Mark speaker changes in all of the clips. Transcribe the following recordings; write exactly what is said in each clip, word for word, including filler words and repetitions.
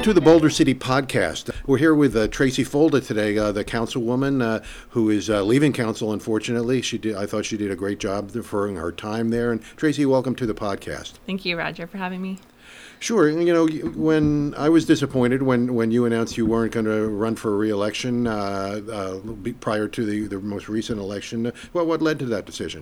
Speaker 1: to the Boulder City Podcast. We're here with uh, Tracy Folda today, uh, the councilwoman uh, who is uh, leaving council, unfortunately. She did. I thought she did a great job deferring her time there. And Tracy, welcome to the podcast.
Speaker 2: Thank you, Roger, for having me.
Speaker 1: Sure. You know, when I was disappointed when, when you announced you weren't going to run for re-election uh, uh, prior to the, the most recent election, well, what led to that decision?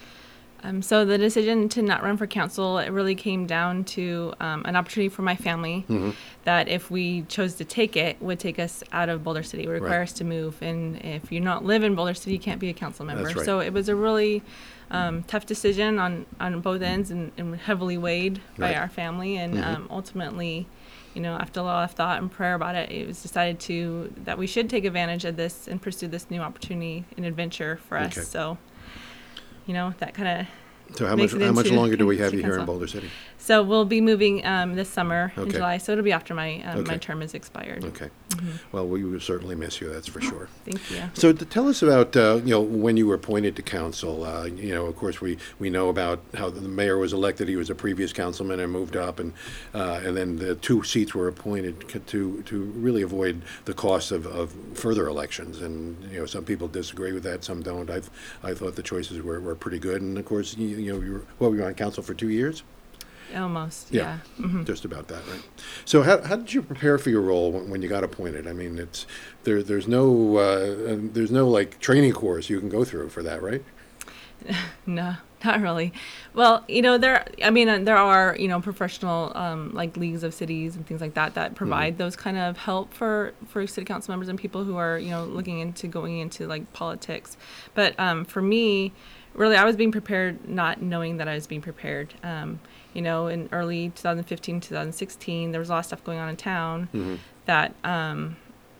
Speaker 2: Um, so the decision to not run for council, it really came down to um, an opportunity for my family mm-hmm. that if we chose to take it, would take us out of Boulder City, would require right. us to move. And if you don't live in Boulder City, you can't be a council member.
Speaker 1: That's right.
Speaker 2: So it was a really um, tough decision on, on both ends and, and heavily weighed by
Speaker 1: right.
Speaker 2: our family. And mm-hmm. um, ultimately, you know, after a lot of thought and prayer about it, it was decided to that we should take advantage of this and pursue this new opportunity and adventure for us.
Speaker 1: Okay.
Speaker 2: So, you know, that kind of
Speaker 1: So how much how much longer do we have you here in Boulder City?
Speaker 2: So we'll be moving um, this summer
Speaker 1: okay.
Speaker 2: in July. So it'll be after my um,
Speaker 1: okay.
Speaker 2: my term is expired.
Speaker 1: Okay.
Speaker 2: Mm-hmm.
Speaker 1: Well, we will certainly miss you. That's for sure.
Speaker 2: Thank you.
Speaker 1: So to tell us about uh, you know when you were appointed to council. Uh, you know, of course, we, we know about how the mayor was elected. He was a previous councilman and moved up, and uh, and then the two seats were appointed to to really avoid the cost of, of further elections. And you know, some people disagree with that, some don't. I I thought the choices were, were pretty good. And of course, you, you know, you were, well, you were on council for two years.
Speaker 2: Almost,
Speaker 1: yeah,
Speaker 2: yeah. Mm-hmm.
Speaker 1: Just about that, right? So, how how did you prepare for your role when, when you got appointed? I mean, it's there. There's no uh, there's no like training course you can go through for that, right?
Speaker 2: No, not really. Well, you know, there. I mean, uh, there are you know professional um, like leagues of cities and things like that that provide mm-hmm. those kind of help for for city council members and people who are you know looking into going into like politics. But um, for me, really, I was being prepared, not knowing that I was being prepared. Um, you know, in early twenty fifteen, twenty sixteen, there was a lot of stuff going on in town mm-hmm. that um,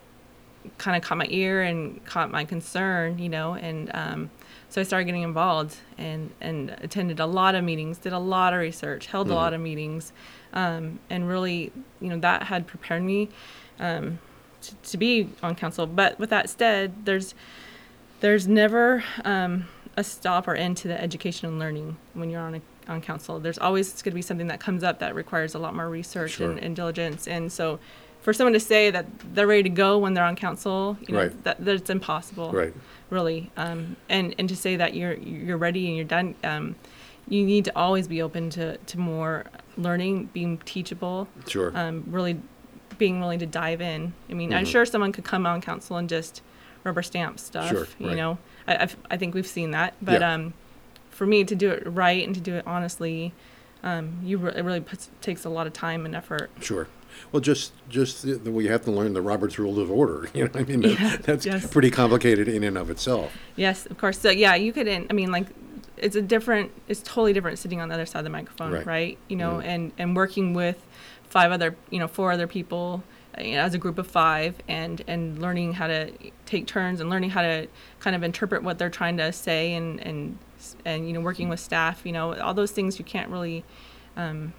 Speaker 2: kind of caught my ear and caught my concern, you know, and um, so I started getting involved and, and attended a lot of meetings, did a lot of research, held mm-hmm. a lot of meetings, um, and really, you know, that had prepared me um, to, to be on council. But with that said, there's there's never um, a stop or end to the education and learning when you're on a on council. There's always going to be something that comes up that requires a lot more research
Speaker 1: sure.
Speaker 2: and, and diligence. And so for someone to say that they're ready to go when they're on council, you know,
Speaker 1: right.
Speaker 2: that that's impossible,
Speaker 1: right.
Speaker 2: really. Um, and, and to say that you're you're ready and you're done, um, you need to always be open to, to more learning, being teachable,
Speaker 1: sure.
Speaker 2: um, really being willing to dive in. I mean, mm-hmm. I'm sure someone could come on council and just rubber stamp stuff,
Speaker 1: sure,
Speaker 2: you
Speaker 1: right.
Speaker 2: know. I I've, I think we've seen that. But
Speaker 1: yeah.
Speaker 2: um, for me to do it right and to do it honestly, um, you re- it really puts, takes a lot of time and effort.
Speaker 1: Sure. Well, just just the, the, we have to learn the Robert's Rules of Order. You know, I mean, that,
Speaker 2: yeah,
Speaker 1: that's
Speaker 2: yes.
Speaker 1: pretty complicated in and of itself.
Speaker 2: Yes, of course. So yeah, you couldn't. I mean, like, it's a different. It's totally different sitting on the other side of the microphone,
Speaker 1: right?
Speaker 2: right? You know,
Speaker 1: mm.
Speaker 2: and and working with five other, you know, four other people. You know, as a group of five, and, and learning how to take turns and learning how to kind of interpret what they're trying to say, and and, and you know, working with staff, you know, all those things you can't really um,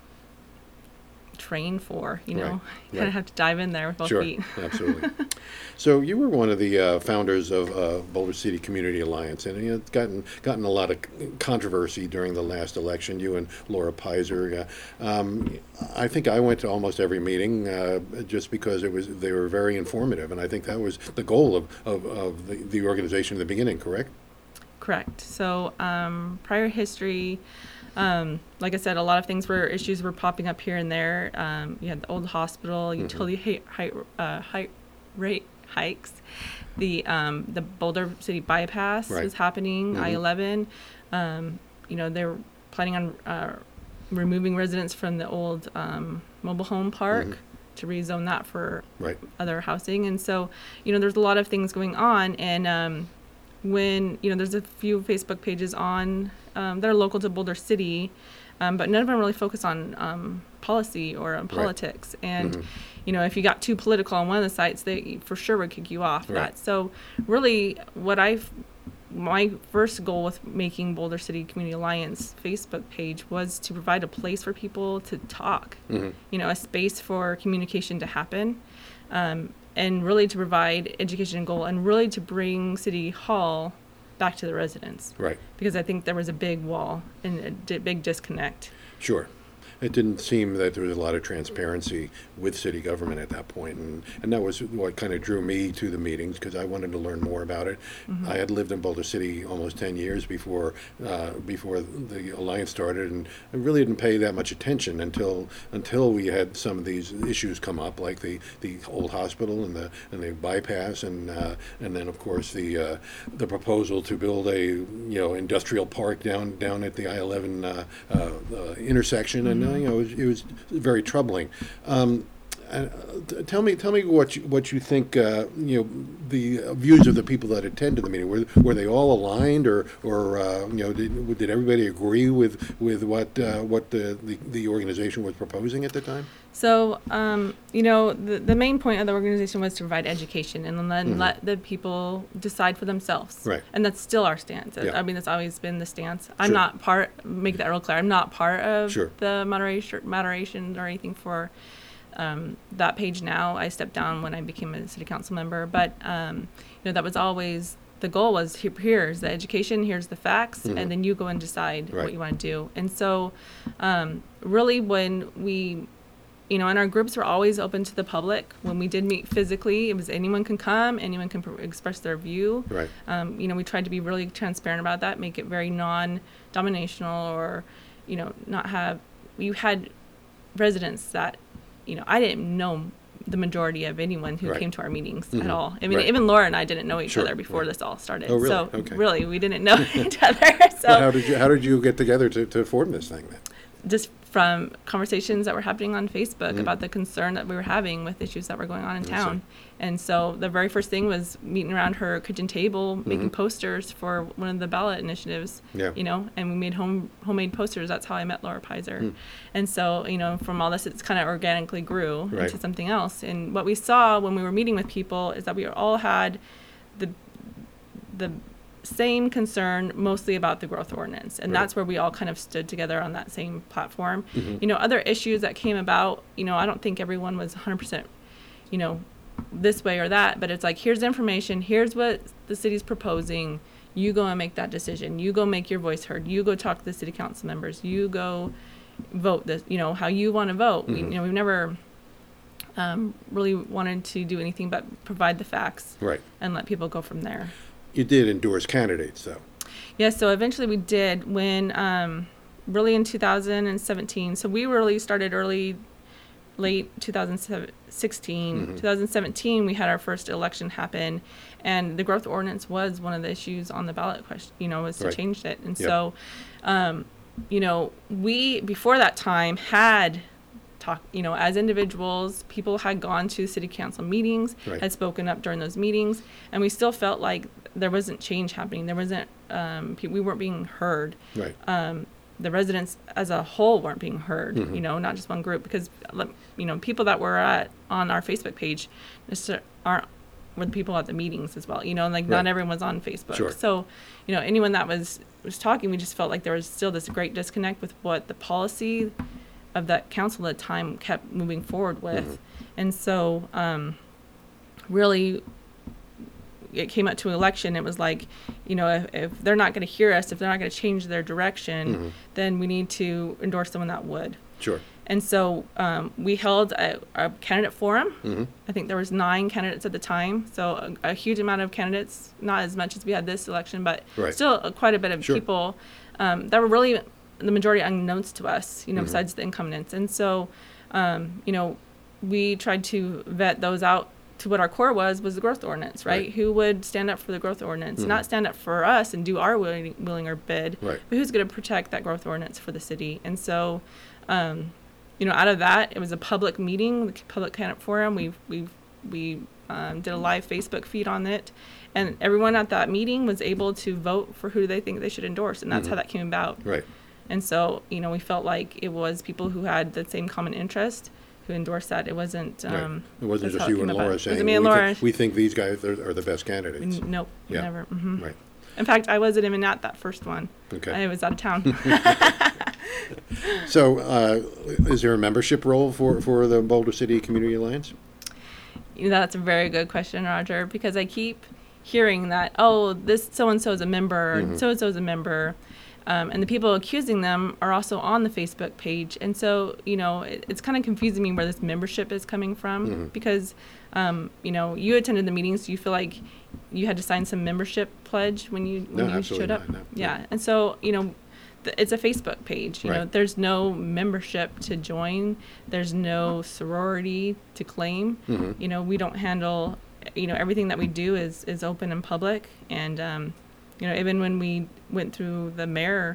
Speaker 2: train for, you know.
Speaker 1: Right.
Speaker 2: You
Speaker 1: right.
Speaker 2: kind of have to dive in there with both
Speaker 1: sure.
Speaker 2: feet.
Speaker 1: Absolutely. So you were one of the uh, founders of uh, Boulder City Community Alliance, and you know, it's gotten gotten a lot of controversy during the last election. You and Laura Pizer. Uh, um, I think I went to almost every meeting uh, just because it was they were very informative, and I think that was the goal of of, of the, the organization in the beginning. Correct?
Speaker 2: Correct. So um, prior history. Um, like I said, a lot of things were issues were popping up here and there. Um, you had the old hospital, utility mm-hmm. height, uh, height rate hikes, the um, the Boulder City bypass
Speaker 1: right.
Speaker 2: was happening,
Speaker 1: mm-hmm.
Speaker 2: I eleven. Um, you know, they're planning on uh, removing residents from the old um, mobile home park mm-hmm. to rezone that for
Speaker 1: right.
Speaker 2: other housing. And so, you know, there's a lot of things going on. And um, when, you know, there's a few Facebook pages on Um, they're local to Boulder City, um, but none of them really focus on um, policy or on politics.
Speaker 1: Right.
Speaker 2: And,
Speaker 1: mm-hmm.
Speaker 2: you know, if you got too political on one of the sites, they for sure would kick you off
Speaker 1: right.
Speaker 2: that. So really what I've, my first goal with making Boulder City Community Alliance Facebook page was to provide a place for people to talk,
Speaker 1: mm-hmm.
Speaker 2: you know, a space for communication to happen. Um, and really to provide education and goal and really to bring City Hall back to the residents.
Speaker 1: Right.
Speaker 2: Because I think there was a big wall and a di- big disconnect.
Speaker 1: Sure. it didn't seem that there was a lot of transparency with city government at that point, and, and that was what kind of drew me to the meetings, because I wanted to learn more about it.
Speaker 2: Mm-hmm.
Speaker 1: I had lived in Boulder City almost ten years before uh, before the Alliance started, and I really didn't pay that much attention until until we had some of these issues come up, like the, the old hospital and the and the bypass, and uh, and then of course the uh, the proposal to build a you know industrial park down down at the I eleven uh, uh, uh, intersection, and uh, you know it was, it was very troubling. Um, uh, t- tell me, tell me what you, what you think. Uh, you know, the uh, views of the people that attended the meeting, were were they all aligned, or or uh, you know did, did everybody agree with with what uh, what the, the the organization was proposing at the time?
Speaker 2: So, um, you know, the, the main point of the organization was to provide education and then mm-hmm. let the people decide for themselves.
Speaker 1: Right.
Speaker 2: And that's still our stance.
Speaker 1: Yeah.
Speaker 2: I mean, that's always been the stance. I'm
Speaker 1: Sure.
Speaker 2: not part, make that real clear, I'm not part of
Speaker 1: Sure.
Speaker 2: the moderation, moderation or anything for um, that page now. I stepped down when I became a city council member. But, um, you know, that was always, the goal was, here, here's the education, here's the facts,
Speaker 1: Mm-hmm.
Speaker 2: and then you go and decide
Speaker 1: Right.
Speaker 2: what you want to do. And so, um, really, when we... You know, and our groups were always open to the public. When we did meet physically, it was anyone can come, anyone can pr- express their view.
Speaker 1: Right.
Speaker 2: Um, you know, we tried to be really transparent about that, make it very non-dominational, or, you know, not have. You had residents that, you know, I didn't know the majority of anyone who
Speaker 1: Right.
Speaker 2: came to our meetings
Speaker 1: Mhm.
Speaker 2: at all. I mean,
Speaker 1: Right.
Speaker 2: even Laura and I didn't know each
Speaker 1: Sure.
Speaker 2: other before
Speaker 1: Right.
Speaker 2: this all started.
Speaker 1: Oh, really?
Speaker 2: So
Speaker 1: Okay.
Speaker 2: really, we didn't know each other. So
Speaker 1: Well, how did you how did you get together to, to form this thing then?
Speaker 2: just from conversations that were happening on Facebook
Speaker 1: Mm.
Speaker 2: about the concern that we were having with issues that were going on in
Speaker 1: I see.
Speaker 2: town. And so the very first thing was meeting around her kitchen table, making
Speaker 1: Mhm.
Speaker 2: posters for one of the ballot initiatives,
Speaker 1: Yeah.
Speaker 2: you know, and we made home homemade posters. That's how I met Laura Pizer.
Speaker 1: Mm.
Speaker 2: And so, you know, from all this, it's kind of organically grew
Speaker 1: Right.
Speaker 2: into something else. And what we saw when we were meeting with people is that we all had the, the, same concern mostly about the growth ordinance, and
Speaker 1: Right.
Speaker 2: that's where we all kind of stood together on that same platform.
Speaker 1: Mhm.
Speaker 2: You know, other issues that came about, you know, I don't think everyone was one hundred percent, you know, this way or that, but it's like, here's information, here's what the city's proposing, you go and make that decision, you go make your voice heard, you go talk to the city council members, you go vote this, you know, how you want to vote. We,
Speaker 1: Mhm.
Speaker 2: you know, we've never um, really wanted to do anything but provide the facts
Speaker 1: Right.
Speaker 2: and let people go from there.
Speaker 1: You did endorse candidates, though.
Speaker 2: Yeah, so eventually we did when um, really in two thousand seventeen. So we really started early, late two thousand sixteen.
Speaker 1: Mhm.
Speaker 2: two thousand seventeen, we had our first election happen, and the growth ordinance was one of the issues on the ballot question, you know, was to
Speaker 1: Right.
Speaker 2: change it. And
Speaker 1: Yep.
Speaker 2: so, um, you know, we, before that time, had talk, you know, as individuals, people had gone to city council meetings,
Speaker 1: Right.
Speaker 2: had spoken up during those meetings, and we still felt like there wasn't change happening. There wasn't, um, pe- we weren't being heard.
Speaker 1: Right.
Speaker 2: Um, the residents as a whole weren't being heard,
Speaker 1: Mhm.
Speaker 2: you know, not just one group, because, like, you know, people that were at, on our Facebook page just aren't, were the people at the meetings as well, you know, like
Speaker 1: Right.
Speaker 2: not everyone was on Facebook.
Speaker 1: Sure.
Speaker 2: So, you know, anyone that was, was talking, we just felt like there was still this great disconnect with what the policy of that council at the time kept moving forward with.
Speaker 1: Mhm.
Speaker 2: And so, um, really, it came up to election, it was like, you know, if, if they're not going to hear us, if they're not going to change their direction,
Speaker 1: Mhm.
Speaker 2: then we need to endorse someone that would.
Speaker 1: Sure.
Speaker 2: And so um, we held a, a candidate forum.
Speaker 1: Mm-hmm.
Speaker 2: I think there was nine candidates at the time, so a, a huge amount of candidates, not as much as we had this election, but
Speaker 1: Right.
Speaker 2: still uh, quite a bit of
Speaker 1: Sure.
Speaker 2: people um, that were really the majority unknowns to us, you know,
Speaker 1: Mhm.
Speaker 2: besides the incumbents. And so, um, you know, we tried to vet those out to what our core was, was the growth ordinance, right?
Speaker 1: Right.
Speaker 2: Who would stand up for the growth ordinance,
Speaker 1: Mhm.
Speaker 2: not stand up for us and do our willing, willing or bid,
Speaker 1: Right.
Speaker 2: but who's going to protect that growth ordinance for the city. And so, um, you know, out of that, it was a public meeting, the public candidate forum. We we we um, did a live Facebook feed on it, and everyone at that meeting was able to vote for who they think they should endorse, and that's
Speaker 1: Mhm.
Speaker 2: how that came about.
Speaker 1: Right.
Speaker 2: And so, you know, we felt like it was people who had the same common interest who endorsed that. It wasn't.
Speaker 1: Right.
Speaker 2: Um,
Speaker 1: It wasn't
Speaker 2: that's
Speaker 1: just
Speaker 2: how it
Speaker 1: you and
Speaker 2: came
Speaker 1: Laura
Speaker 2: about. It was
Speaker 1: saying,
Speaker 2: me and
Speaker 1: we,
Speaker 2: Laura.
Speaker 1: Think, we think these guys are, are the best candidates.
Speaker 2: N- Nope,
Speaker 1: Yeah.
Speaker 2: never. hmm
Speaker 1: Right.
Speaker 2: In fact, I wasn't even at that first one.
Speaker 1: Okay.
Speaker 2: I was out of town.
Speaker 1: So, uh, is there a membership role for, for the Boulder City Community Alliance?
Speaker 2: You know, that's a very good question, Roger, because I keep hearing that, oh, this so and so is a member,
Speaker 1: Mhm.
Speaker 2: so and so is a member, Um, and the people accusing them are also on the Facebook page. And so, you know, it, it's kind of confusing me where this membership is coming from
Speaker 1: Mm-hmm.
Speaker 2: because, um, you know, you attended the meetings. Do you feel like you had to sign some membership pledge when you when
Speaker 1: No,
Speaker 2: you
Speaker 1: absolutely
Speaker 2: showed up?
Speaker 1: not, no,
Speaker 2: yeah.
Speaker 1: no.
Speaker 2: And so, you know, th- it's a Facebook page. You know,
Speaker 1: Right.
Speaker 2: there's no membership to join. There's no sorority to claim.
Speaker 1: Mhm.
Speaker 2: You know, we don't handle, you know, everything that we do is, is open and public. And, um, you know, even when we went through the mayor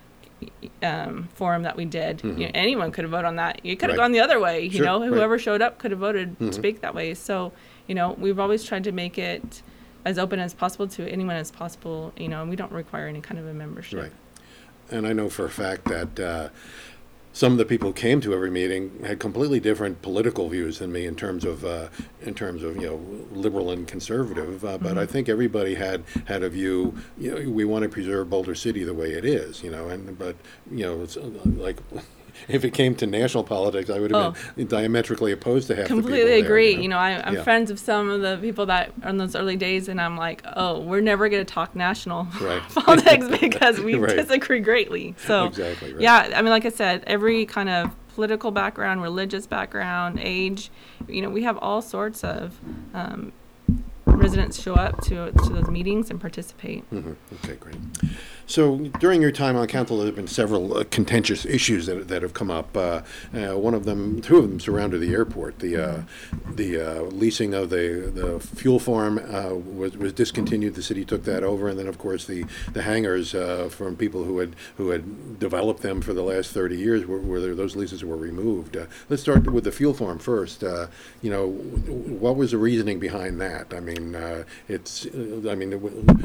Speaker 2: um, forum that we did,
Speaker 1: Mhm.
Speaker 2: you know, anyone could have voted on that. You could have
Speaker 1: Right.
Speaker 2: gone the other way. You
Speaker 1: Sure,
Speaker 2: know,
Speaker 1: right.
Speaker 2: whoever showed up could have voted to
Speaker 1: Mhm.
Speaker 2: speak that way. So, you know, we've always tried to make it as open as possible to anyone as possible. You know, and we don't require any kind of a membership.
Speaker 1: Right. And I know for a fact that uh, some of the people who came to every meeting had completely different political views than me in terms of uh, in terms of you know liberal and conservative. Uh, but I think everybody had had a view. You know, we want to preserve Boulder City the way it is. You know, and but you know, it's uh, like. If it came to national politics, I would have been diametrically opposed to half the people
Speaker 2: Completely
Speaker 1: there,
Speaker 2: agree.
Speaker 1: you know?
Speaker 2: You know, I, I'm
Speaker 1: Yeah.
Speaker 2: friends of some of the people that are in those early days, and I'm like, oh, we're never going to talk national
Speaker 1: Right.
Speaker 2: politics because we
Speaker 1: Right.
Speaker 2: disagree greatly. So,
Speaker 1: Exactly, right.
Speaker 2: yeah, I mean, like I said, every kind of political background, religious background, age, you know, we have all sorts of um, residents show up to to those meetings and participate.
Speaker 1: Mhm. Okay, great. So during your time on council, there have been several uh, contentious issues that, that have come up. Uh, uh, one of them, two of them surrounded the airport. The uh, the uh, leasing of the, the fuel farm uh, was, was discontinued. The city took that over, and then of course the the hangars uh, from people who had who had developed them for the last thirty years, were, were those leases were removed. Uh, let's start with the fuel farm first. Uh, you know, what was the reasoning behind that? I mean, uh, it's uh, I mean, it,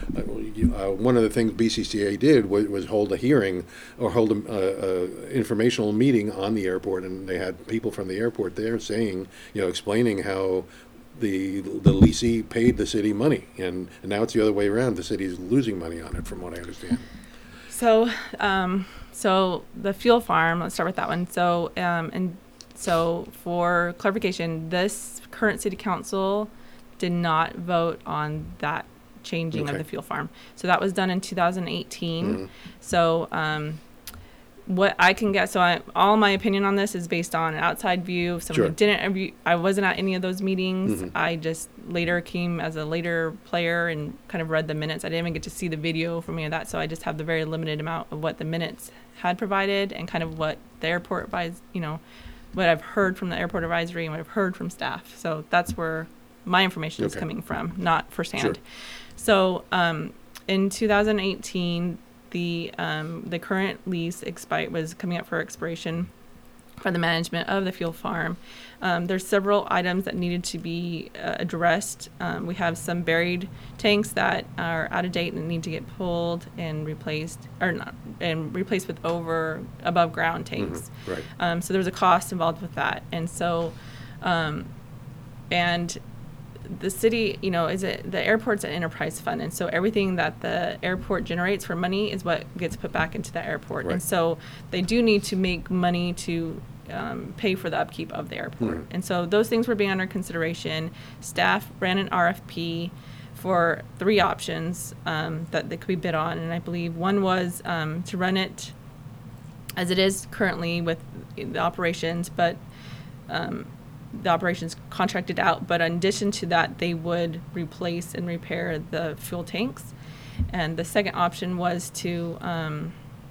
Speaker 1: uh, one of the things B C C A did was, was hold a hearing or hold a, a, a informational meeting on the airport, and they had people from the airport there saying, you know, explaining how the the leasee paid the city money, and, and now it's the other way around. The city's losing money on it, from what I understand.
Speaker 2: So, um, so the fuel farm. Let's start with that one. So, um, and so for clarification, this current city council did not vote on that changing
Speaker 1: Okay.
Speaker 2: of the fuel farm. So that was done in two thousand eighteen.
Speaker 1: Mhm.
Speaker 2: So, um, what I can get, so I, all my opinion on this is based on an outside view. Someone
Speaker 1: Sure.
Speaker 2: who didn't, review, I wasn't at any of those meetings.
Speaker 1: Mhm.
Speaker 2: I just later came as a later player and kind of read the minutes. I didn't even get to see the video from any of that. So I just have the very limited amount of what the minutes had provided and kind of what the airport advised, you know, what I've heard from the airport advisory and what I've heard from staff. So that's where my information is
Speaker 1: Okay.
Speaker 2: coming from, not firsthand.
Speaker 1: Sure.
Speaker 2: So um, in two thousand eighteen, the um, the current lease expired was coming up for expiration for the management of the fuel farm. Um, there's several items that needed to be uh, addressed. Um, we have some buried tanks that are out of date and need to get pulled and replaced, or not, and replaced with over above ground tanks.
Speaker 1: Mhm. Right.
Speaker 2: Um, so there was a cost involved with that, and so, um, and the city, you know, is it the airport's an enterprise fund, and so everything that the airport generates for money is what gets put back into the airport,
Speaker 1: Right.
Speaker 2: and so they do need to make money to um, pay for the upkeep of the airport,
Speaker 1: Mhm.
Speaker 2: and so those things were being under consideration. Staff ran an R F P for three options um, that they could be bid on, and I believe one was um, to run it as it is currently with the operations, but um, the operations contracted out, but in addition to that, they would replace and repair the fuel tanks. And the second option was to, um,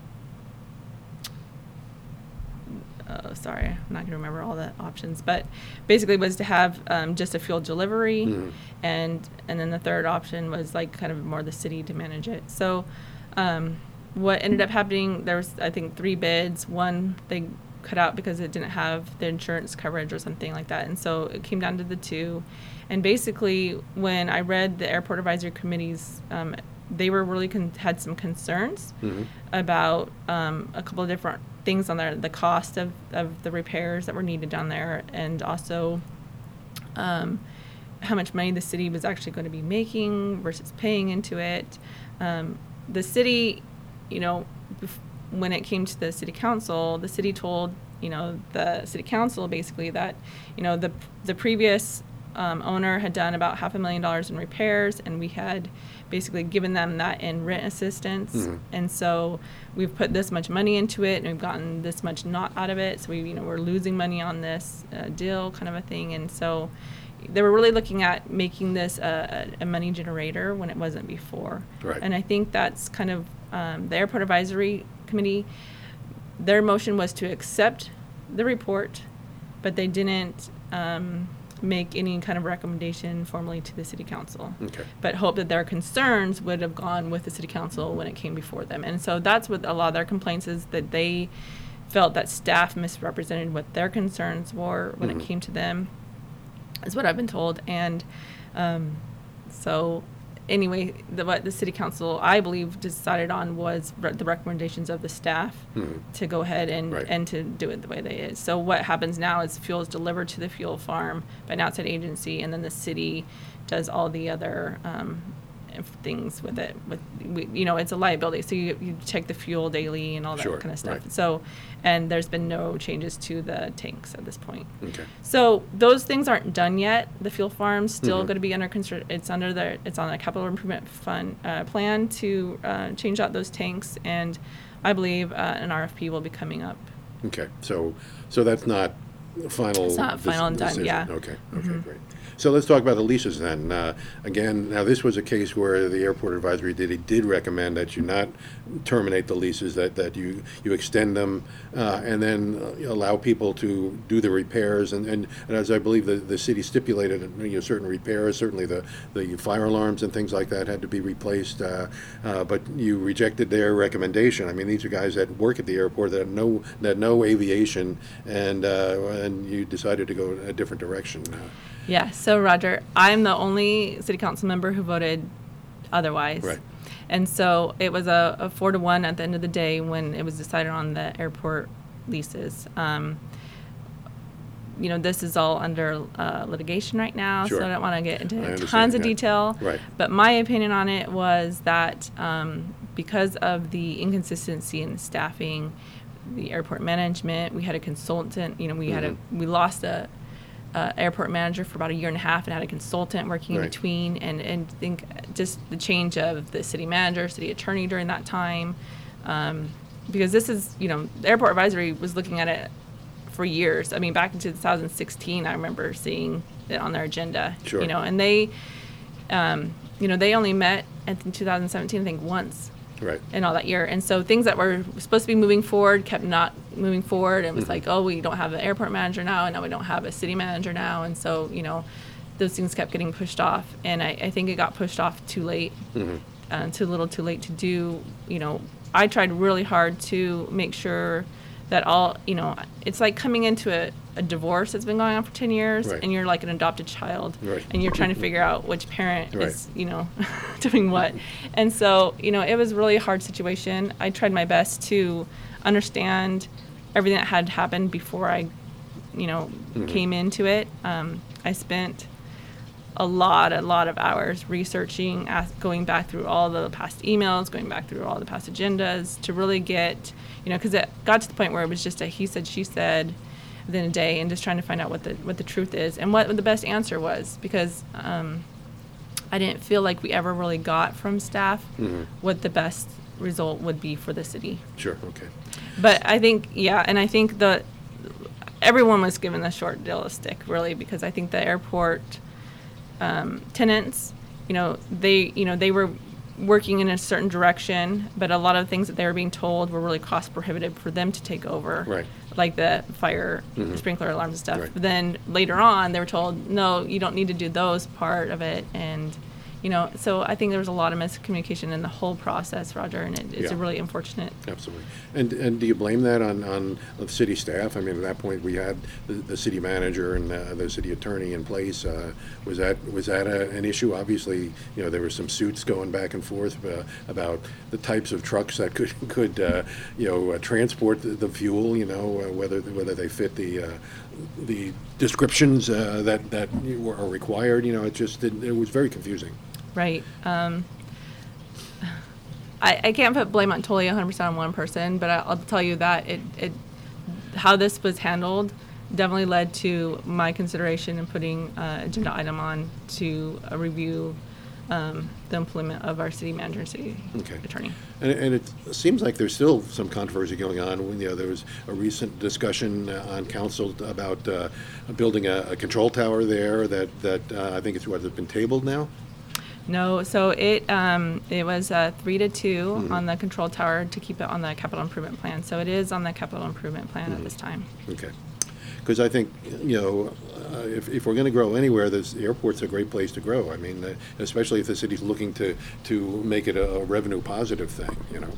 Speaker 2: oh, sorry, I'm not going to remember all the options, but basically was to have um, just a fuel delivery.
Speaker 1: Mhm.
Speaker 2: And and then the third option was like kind of more the city to manage it. So um, what ended up happening, there was, I think, three bids. One, they cut out because it didn't have the insurance coverage or something like that, and so it came down to the two. And basically, when I read the airport advisory committees, um, they were really con- had some concerns
Speaker 1: Mhm.
Speaker 2: about um, a couple of different things on there, the cost of, of the repairs that were needed down there, and also um, how much money the city was actually going to be making versus paying into it. Um, the city, you know, bef- when it came to the city council, the city told, you know, the city council basically that, you know, the the previous um, owner had done about half a million dollars in repairs, and we had basically given them that in rent assistance.
Speaker 1: Mhm.
Speaker 2: And so we've put this much money into it, and we've gotten this much not out of it. So we, you know, we're losing money on this uh, deal, kind of a thing. And so they were really looking at making this a, a money generator when it wasn't before.
Speaker 1: Right.
Speaker 2: And I think that's kind of um, the Airport Advisory Committee. Their motion was to accept the report, but they didn't um, make any kind of recommendation formally to the city council.
Speaker 1: Okay.
Speaker 2: But hope that their concerns would have gone with the city council when it came before them. And so that's what a lot of their complaints is, that they felt that staff misrepresented what their concerns were when
Speaker 1: Mhm.
Speaker 2: it came to them, is what I've been told. And um, so anyway, the, what the city council, I believe, decided on was re- the recommendations of the staff
Speaker 1: Mhm.
Speaker 2: to go ahead and,
Speaker 1: Right.
Speaker 2: and to do it the way they is. So what happens now is fuel is delivered to the fuel farm by an outside agency, and then the city does all the other um, if things with it. With we, you know, it's a liability. So you you check the fuel daily and all that
Speaker 1: Sure,
Speaker 2: kind of stuff.
Speaker 1: right.
Speaker 2: So, and there's been no changes to the tanks at this point.
Speaker 1: Okay.
Speaker 2: So those things aren't done yet. The fuel farm's still
Speaker 1: Mhm.
Speaker 2: going to be under constru- It's under the. It's on a capital improvement fund uh, plan to uh, change out those tanks, and I believe uh, an R F P will be coming up.
Speaker 1: Okay. So, so that's not final.
Speaker 2: It's not final and done,
Speaker 1: decision.
Speaker 2: yeah.
Speaker 1: Okay. Okay. Great. So let's talk about the leases then. Uh, again, now this was a case where the airport advisory did did recommend that you not terminate the leases, that, that you, you extend them uh, and then uh, allow people to do the repairs. And, and, and as I believe the, the city stipulated, you know, certain repairs, certainly the, the fire alarms and things like that had to be replaced. Uh, uh, but you rejected their recommendation. I mean, these are guys that work at the airport that know that know aviation, and uh, and you decided to go a different direction. Uh,
Speaker 2: Yeah. So Roger, I'm the only city council member who voted otherwise.
Speaker 1: Right.
Speaker 2: And so it was a, a four to one at the end of the day when it was decided on the airport leases. Um, you know, this is all under uh, litigation right now,
Speaker 1: Sure.
Speaker 2: so I don't want to get
Speaker 1: I
Speaker 2: into
Speaker 1: understand,
Speaker 2: tons of
Speaker 1: yeah.
Speaker 2: detail.
Speaker 1: Right.
Speaker 2: But my opinion on it was that um, because of the inconsistency in staffing, the airport management, we had a consultant. You know, we had a
Speaker 1: Mhm.
Speaker 2: we lost a Uh, airport manager for about a year and a half, and had a consultant working in
Speaker 1: Right.
Speaker 2: between, and and think just the change of the city manager, city attorney during that time, um, because this is, you know, the airport advisory was looking at it for years. I mean, back in two thousand sixteen, I remember seeing it on their agenda.
Speaker 1: Sure.
Speaker 2: You know, and they, um, you know, they only met in two thousand seventeen, I think, once.
Speaker 1: Right.
Speaker 2: And all that year. And so things that were supposed to be moving forward kept not moving forward. It was
Speaker 1: Mhm.
Speaker 2: like, oh, we don't have an airport manager now, and now we don't have a city manager now. And so, you know, those things kept getting pushed off. And I, I think it got pushed off too late,
Speaker 1: Mhm.
Speaker 2: uh, too little too late to do. You know, I tried really hard to make sure that all, you know, it's like coming into a, a divorce that's been going on for ten years,
Speaker 1: Right.
Speaker 2: and you're like an adopted child,
Speaker 1: Right.
Speaker 2: and you're trying to figure out which parent
Speaker 1: Right.
Speaker 2: is, you know, doing what. And so, you know, it was really a hard situation. I tried my best to understand everything that had happened before I, you know,
Speaker 1: Mhm.
Speaker 2: came into it. Um, I spent a lot, a lot of hours researching, ask, going back through all the past emails, going back through all the past agendas to really get, you know, because it got to the point where it was just a he said, she said within a day, and just trying to find out what the what the truth is and what the best answer was, because um, I didn't feel like we ever really got from staff
Speaker 1: Mhm.
Speaker 2: what the best result would be for the city.
Speaker 1: Sure. Okay.
Speaker 2: But I think, yeah, and I think the everyone was given the short deal of stick, really, because I think the airport um, tenants, you know, they, you know, they were working in a certain direction, but a lot of things that they were being told were really cost prohibitive for them to take over.
Speaker 1: Right.
Speaker 2: Like the fire
Speaker 1: Mhm.
Speaker 2: sprinkler alarms and stuff.
Speaker 1: Right.
Speaker 2: But then later on, they were told, no, you don't need to do those part of it. And, you know, so I think there was a lot of miscommunication in the whole process, Roger, and it, it's
Speaker 1: Yeah.
Speaker 2: really unfortunate.
Speaker 1: Absolutely. And and do you blame that on, on the city staff? I mean, at that point, we had the, the city manager and uh, the city attorney in place. Uh, was that was that a, an issue? Obviously, you know, there were some suits going back and forth uh, about the types of trucks that could could uh, you know uh, transport the, the fuel. You know, uh, whether whether they fit the uh, the descriptions uh, that that were are required. You know, it just it, it was very confusing.
Speaker 2: Right. Um, I, I can't put blame on totally one hundred percent on one person, but I, I'll tell you that it, it how this was handled definitely led to my consideration in putting uh, agenda item on to uh, review um, the employment of our city manager and city
Speaker 1: Okay.
Speaker 2: attorney.
Speaker 1: And, and it seems like there's still some controversy going on. When, you know, there was a recent discussion uh, on council about uh, building a, a control tower there that, that uh, I think it's what has been tabled now.
Speaker 2: No, so it um, it was uh, three to two
Speaker 1: Mm-hmm.
Speaker 2: on the control tower to keep it on the capital improvement plan. So it is on the capital improvement plan
Speaker 1: Mm-hmm.
Speaker 2: at this time.
Speaker 1: Okay. Because I think, you know, uh, if, if we're going to grow anywhere, this airport's a great place to grow. I mean, uh, especially if the city's looking to, to make it a, a revenue positive thing, you know.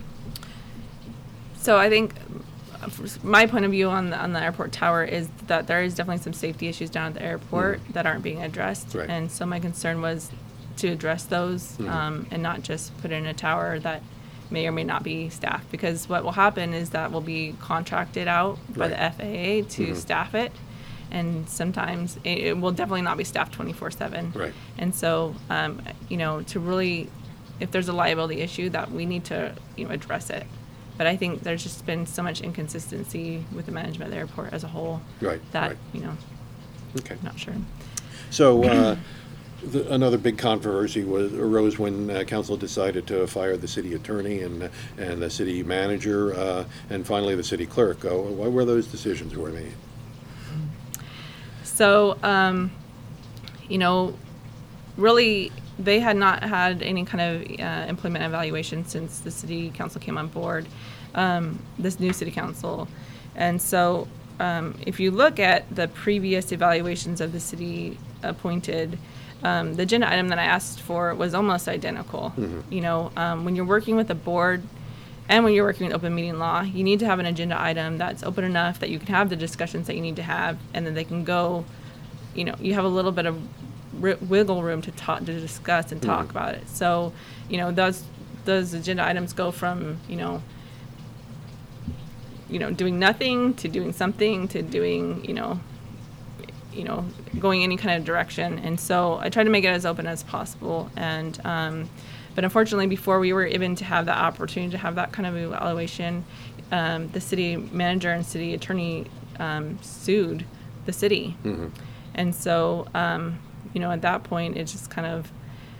Speaker 2: So I think uh, f- my point of view on the, on the airport tower is that there is definitely some safety issues down at the airport
Speaker 1: Mhm.
Speaker 2: that aren't being addressed.
Speaker 1: Right.
Speaker 2: And so my concern was to address those
Speaker 1: Mhm.
Speaker 2: um, and not just put in a tower that may or may not be staffed. Because what will happen is that will be contracted out by the
Speaker 1: Right.
Speaker 2: F A A to
Speaker 1: Mhm.
Speaker 2: staff it. And sometimes it, it will definitely not be staffed twenty-four seven.
Speaker 1: Right.
Speaker 2: And so, um, you know, to really, if there's a liability issue, that we need to, you know, address it. But I think there's just been so much inconsistency with the management of the airport as a whole.
Speaker 1: Right,
Speaker 2: That,
Speaker 1: right.
Speaker 2: you know,
Speaker 1: Okay.
Speaker 2: I'm not sure.
Speaker 1: So, uh, the, another big controversy was arose when uh, council decided to fire the city attorney and and the city manager uh, and finally the city clerk. Uh, why were those decisions were made?
Speaker 2: So, um, you know, really, they had not had any kind of uh, employment evaluation since the city council came on board, um, this new city council. And so, um, if you look at the previous evaluations of the city appointed, um, the agenda item that I asked for was almost identical. You know, um, when you're working with a board, and when you're working with open meeting law, you need to have an agenda item that's open enough that you can have the discussions that you need to have, and then they can go, you know, you have a little bit of ri- wiggle room to talk, to discuss and talk
Speaker 1: Mhm.
Speaker 2: about it. So, you know, those those agenda items go from, you know, you know, doing nothing to doing something to doing, you know, you know, going any kind of direction. And so I tried to make it as open as possible. And um, but unfortunately, before we were even to have that opportunity to have that kind of evaluation, um, the city manager and city attorney um, sued the city.
Speaker 1: Mhm.
Speaker 2: And so, um, you know, at that point, it's just kind of,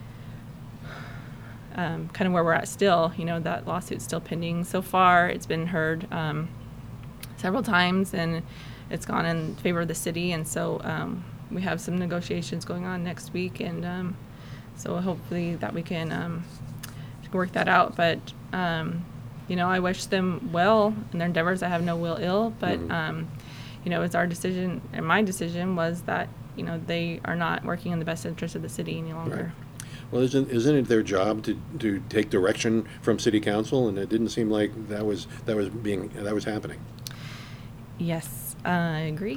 Speaker 2: um, kind of where we're at still. You know, that lawsuit's still pending. So far, it's been heard um, several times, and it's gone in favor of the city. And so, um, we have some negotiations going on next week, and um, so hopefully that we can um, work that out. But um, you know, I wish them well in their endeavors. I have no will ill, but.
Speaker 1: Mhm.
Speaker 2: Um, you know, it's our decision, and my decision was that, you know, they are not working in the best interest of the city any longer.
Speaker 1: Right. Well, isn't isn't it their job to, to take direction from city council? And it didn't seem like that was that was being that was happening.
Speaker 2: Yes, I agree.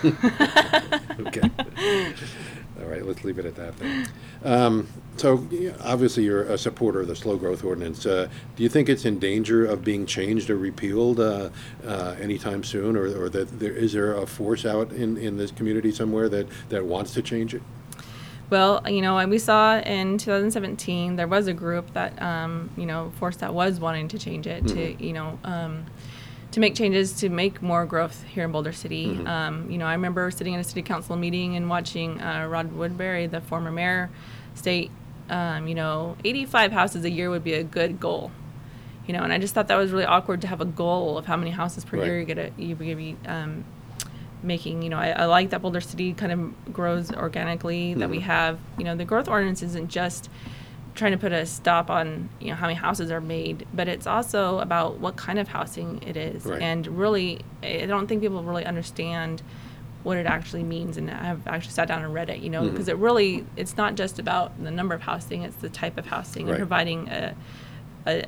Speaker 1: Okay. All right, let's leave it at that then. Um, so yeah, obviously you're a supporter of the slow growth ordinance. Uh, do you think it's in danger of being changed or repealed uh, uh, anytime soon, or, or that there is there a force out in, in this community somewhere that, that wants to change it?
Speaker 2: Well, you know, we saw in two thousand seventeen there was a group that, um, you know, force that was wanting to change it
Speaker 1: Mhm.
Speaker 2: to, you know, um, to make changes to make more growth here in Boulder City.
Speaker 1: Mhm.
Speaker 2: Um, you know, I remember sitting in a city council meeting and watching uh, Rod Woodbury, the former mayor, state, um, you know, eighty-five houses a year would be a good goal. You know, and I just thought that was really awkward to have a goal of how many houses per
Speaker 1: Right.
Speaker 2: year you're gonna you're gonna be um, making. You know, I, I like that Boulder City kind of grows organically. That we
Speaker 1: Mhm.
Speaker 2: have, you know, the growth ordinance isn't just trying to put a stop on, you know, how many houses are made, but it's also about what kind of housing it is.
Speaker 1: Right.
Speaker 2: And really, I don't think people really understand what it actually means. And I've actually sat down and read it, you know,
Speaker 1: Mhm.
Speaker 2: because it really, it's not just about the number of housing, it's the type of housing
Speaker 1: Right.
Speaker 2: and providing a, a,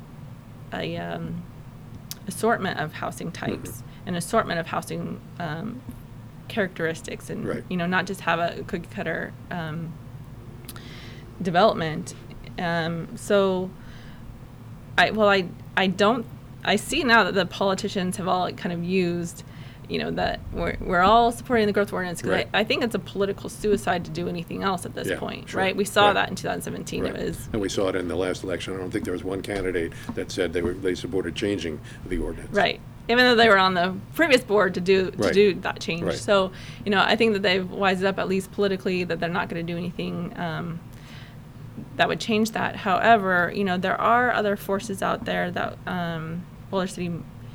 Speaker 2: a um, assortment of housing types, an assortment of housing um, characteristics, and,
Speaker 1: Right.
Speaker 2: you know, not just have a cookie cutter um, development. Um, so, I well, I I don't I see now that the politicians have all kind of used, you know, that we're we're all supporting the growth ordinance because
Speaker 1: Right.
Speaker 2: I, I think it's a political suicide to do anything else at this
Speaker 1: Yeah,
Speaker 2: point,
Speaker 1: sure.
Speaker 2: right? We saw
Speaker 1: Right.
Speaker 2: that in two thousand seventeen.
Speaker 1: Right.
Speaker 2: It was
Speaker 1: And we saw it in the last election. I don't think there was one candidate that said they were they supported changing the ordinance.
Speaker 2: right. even though they were on the previous board to do to
Speaker 1: Right.
Speaker 2: do that change.
Speaker 1: Right.
Speaker 2: So, you know, I think that they've wised up, at least politically, that they're not going to do anything um, that would change that. However, you know, there are other forces out there that um, Boulder City,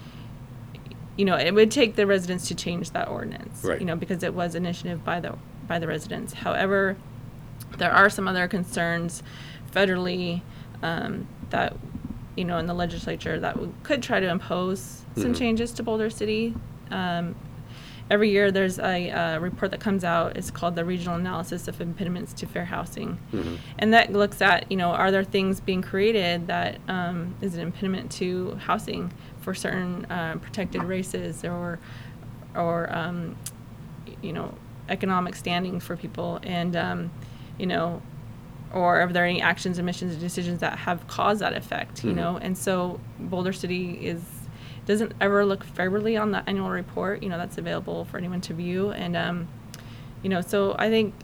Speaker 2: you know, it would take the residents to change that ordinance,
Speaker 1: Right.
Speaker 2: you know, because it was initiative by the by the residents. However, there are some other concerns federally um, that, you know, in the legislature that we could try to impose some
Speaker 1: Mhm.
Speaker 2: changes to Boulder City. Um, every year there's a uh, report that comes out. It's called the Regional Analysis of Impediments to Fair Housing.
Speaker 1: Mhm.
Speaker 2: And that looks at, you know, are there things being created that um, is an impediment to housing for certain uh, protected races or, or um, you know, economic standing for people. And, um, you know, or are there any actions, omissions, or decisions that have caused that effect, you
Speaker 1: Mhm.
Speaker 2: know? And so Boulder City is doesn't ever look favorably on the annual report, you know, that's available for anyone to view. And, um, you know, so I think,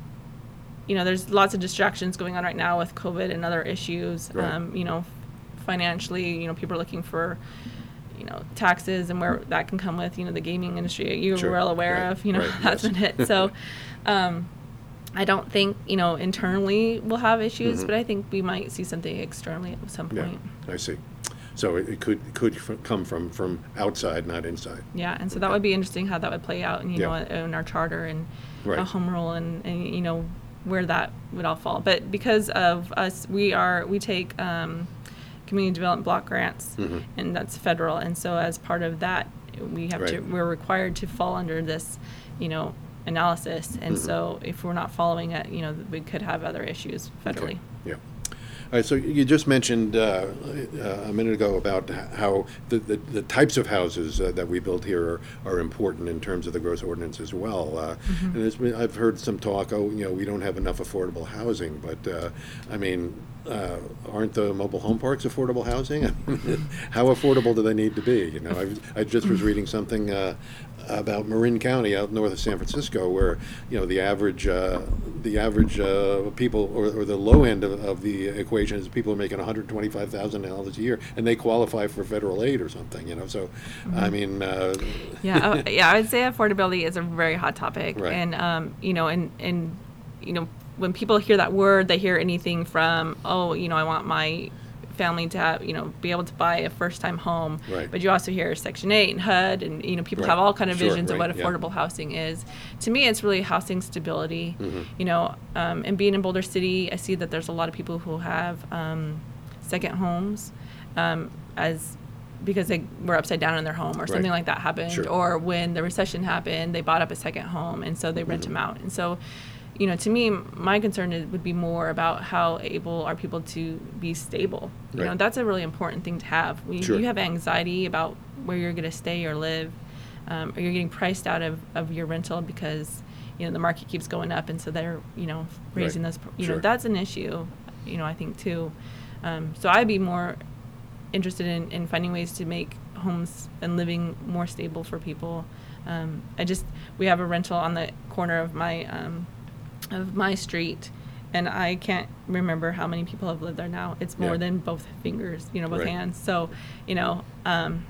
Speaker 2: you know, there's lots of distractions going on right now with COVID and other issues.
Speaker 1: Right.
Speaker 2: Um, you know, financially, you know, people are looking for, you know, taxes and where that can come with, you know, the gaming industry you're
Speaker 1: Sure.
Speaker 2: well aware
Speaker 1: Right.
Speaker 2: of, you know,
Speaker 1: Right.
Speaker 2: that's
Speaker 1: Yes.
Speaker 2: been hit. So, um, I don't think, you know, internally we'll have issues,
Speaker 1: Mhm.
Speaker 2: but I think we might see something externally at some
Speaker 1: Yeah,
Speaker 2: point.
Speaker 1: I see. So it, it could it could f- come from from outside, not inside.
Speaker 2: Yeah, and so that would be interesting how that would play out, and you
Speaker 1: Yeah.
Speaker 2: know, in our charter and
Speaker 1: Right.
Speaker 2: a home rule, and, and you know where that would all fall. But because of us, we are we take um, community development block grants,
Speaker 1: Mhm.
Speaker 2: and that's federal, and so as part of that, we have to
Speaker 1: Right.
Speaker 2: we're required to fall under this, you know, analysis, and
Speaker 1: Mhm.
Speaker 2: so if we're not following it, you know, we could have other issues federally.
Speaker 1: Okay. Yeah. All right, so you just mentioned uh, uh, a minute ago about h- how the, the, the types of houses uh, that we build here are, are important in terms of the growth ordinance as well. Uh, And there's been, I've heard some talk, oh, you know, we don't have enough affordable housing, but uh, I mean, uh, aren't the mobile home parks affordable housing? How affordable do they need to be? You know, I, I just was reading something uh, about Marin County out north of San Francisco, where you know the average uh, the average uh, people or, or the low end of, of the equation is people are making one hundred twenty-five thousand dollars a year, and they qualify for federal aid or something. You know, so I mean, uh,
Speaker 2: Yeah, uh, yeah, I would say affordability is a very hot topic,
Speaker 1: Right.
Speaker 2: and um, you know, and and you know, when people hear that word, they hear anything from, oh, you know, I want my family to have, you know, be able to buy a first-time home.
Speaker 1: Right.
Speaker 2: But you also hear Section eight and H U D, and you know, people
Speaker 1: Right.
Speaker 2: have all kind of
Speaker 1: Sure,
Speaker 2: visions of
Speaker 1: right,
Speaker 2: what
Speaker 1: yeah.
Speaker 2: affordable housing is. To me, it's really housing stability.
Speaker 1: Mhm.
Speaker 2: You know, um, and being in Boulder City, I see that there's a lot of people who have um, second homes, um, as because they were upside down in their home or something
Speaker 1: Right.
Speaker 2: like that happened,
Speaker 1: Sure.
Speaker 2: or when the recession happened, they bought up a second home, and so they rent
Speaker 1: Mhm.
Speaker 2: them out. And so, you know, to me, my concern is, would be more about how able are people to be stable. You know,
Speaker 1: Right.
Speaker 2: that's a really important thing to have. When
Speaker 1: Sure.
Speaker 2: you have anxiety about where you're going to stay or live, um, or you're getting priced out of, of your rental because, you know, the market keeps going up, and so they're, you know, raising
Speaker 1: Right.
Speaker 2: those, you
Speaker 1: Sure.
Speaker 2: know, that's an issue, you know, I think too. Um, so I'd be more interested in, in finding ways to make homes and living more stable for people. Um, I just, we have a rental on the corner of my, um, of my street, and I can't remember how many people have lived there now. It's more
Speaker 1: Yeah.
Speaker 2: than both fingers, you know, both
Speaker 1: Right.
Speaker 2: hands. So, you know, um,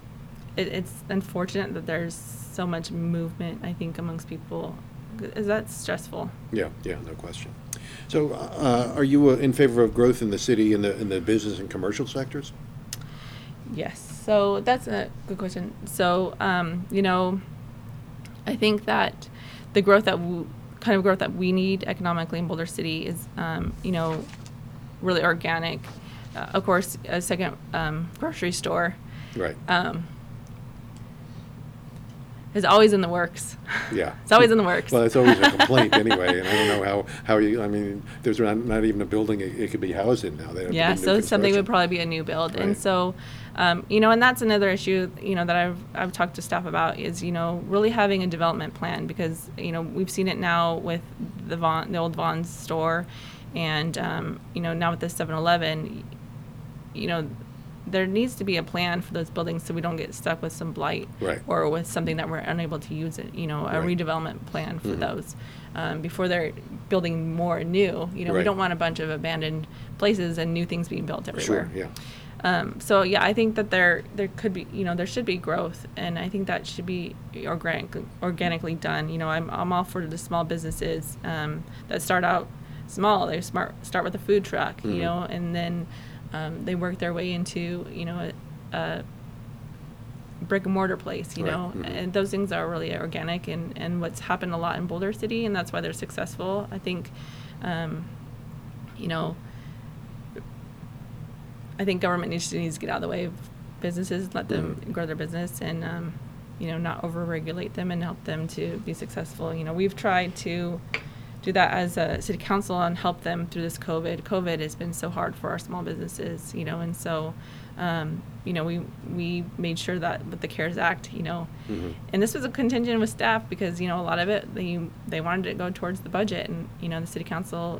Speaker 2: it, it's unfortunate that there's so much movement, I think, amongst people. Is that stressful?
Speaker 1: Yeah, yeah, no question. So, uh, are you uh, in favor of growth in the city in the in the business and commercial sectors?
Speaker 2: Yes. So that's a good question. So, um, you know, I think that the growth that w- kind of growth that we need economically in Boulder City is, um, you know, really organic. Uh, of course, a second um, grocery store
Speaker 1: Right.
Speaker 2: um, is always in the works.
Speaker 1: Yeah.
Speaker 2: It's always in the works.
Speaker 1: Well, it's always a complaint anyway, and I don't know how, how you, I mean, there's not, not even a building it, it could be housed in now. They have to
Speaker 2: Yeah,
Speaker 1: do new
Speaker 2: so something would
Speaker 1: construction.
Speaker 2: probably be a new build. And
Speaker 1: Right.
Speaker 2: so, um, you know, and that's another issue, you know, that I've, I've talked to staff about is, you know, really having a development plan, because, you know, we've seen it now with the Vaughn, the old Vaughn's store, and, um, you know, now with the seven eleven, you know, there needs to be a plan for those buildings so we don't get stuck with some blight
Speaker 1: Right.
Speaker 2: or with something that we're unable to use it, you know, a
Speaker 1: Right.
Speaker 2: redevelopment plan for
Speaker 1: Mhm.
Speaker 2: those um, before they're building more new. You know, we
Speaker 1: Right.
Speaker 2: don't want a bunch of abandoned places and new things being built everywhere.
Speaker 1: Sure, yeah.
Speaker 2: Um, so yeah, I think that there there could be, you know, there should be growth, and I think that should be organic, organically done. You know, I'm I'm all for the small businesses um, that start out small. They smart start with a food truck,
Speaker 1: Mm-hmm.
Speaker 2: you know, and then um, they work their way into, you know, a, a brick and mortar place, you
Speaker 1: Right.
Speaker 2: know,
Speaker 1: Mhm.
Speaker 2: and those things are really organic, and and what's happened a lot in Boulder City, and that's why they're successful. I think, um, you know. I think government needs to, needs to get out of the way of businesses, let them
Speaker 1: Mhm.
Speaker 2: grow their business, and um, you know, not over-regulate them and help them to be successful. You know, we've tried to do that as a city council and help them through this COVID. COVID has been so hard for our small businesses, you know, and so, um, you know, we we made sure that with the CARES Act, you know,
Speaker 1: Mhm.
Speaker 2: and this was a contingent with staff because, you know, a lot of it they they wanted it to go towards the budget, and you know, the city council